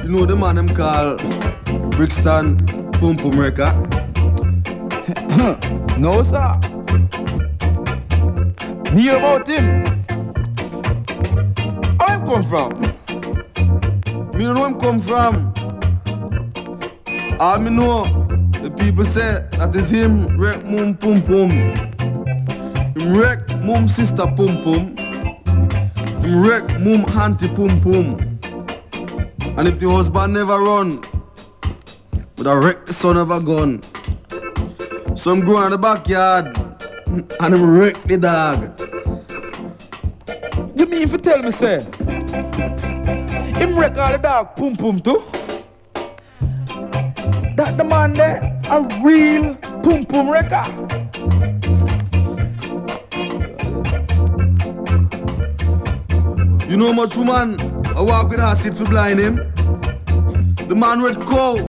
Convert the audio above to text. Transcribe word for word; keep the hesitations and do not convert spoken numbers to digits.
know the man them call Brixton Pum Pum Record? No, sir. Me hear about him. Where him come from? Me don't know where him come from. All me know, the people say that is him wreck mum pum pum. Him wreck mum sister pum pum. Him wreck mum auntie pum pum. And if the husband never run, would I wreck the son of a gun. So him go in the backyard and him wreck the dog. You mean if you tell me, say, him wreck all the dog pum pum too? That the man there, a real pum pum wrecker. You know how much woman I walk with her seat for blind him? The man with cow